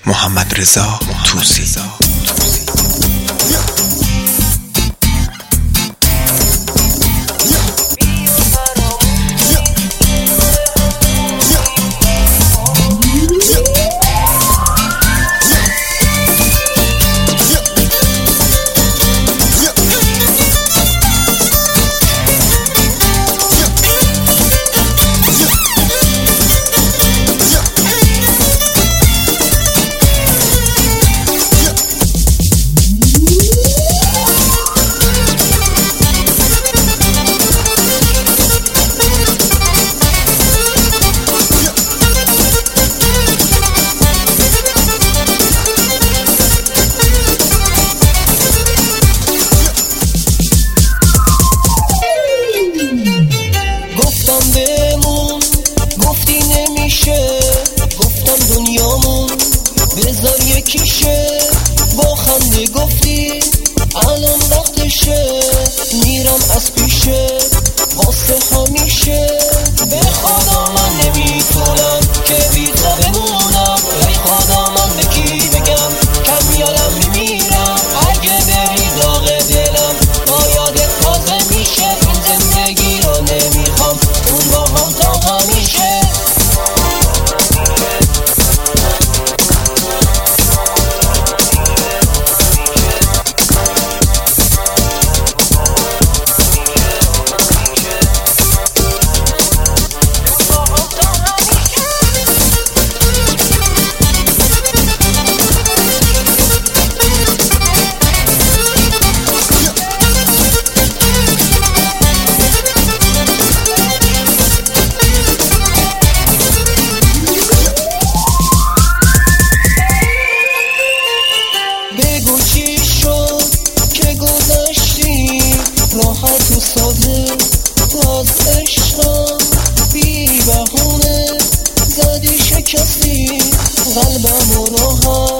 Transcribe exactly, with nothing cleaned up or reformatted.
محمدرضا طوسی. بذار یکیشه با خنده گفتی الان وقتشه، میرم از پیشه واسه همیشه. به خدا من نمیتونم که بی تو بمونم، ای خدا من به کی بگم کم یادم میمیرم. اگه بری داغ دلم با یادت تازه میشه، این زندگی رو نمیخوام اون با هم تا همیشه. راحت و ساده باز عشقم بی بهونه زدی شکستی قلبم و راحت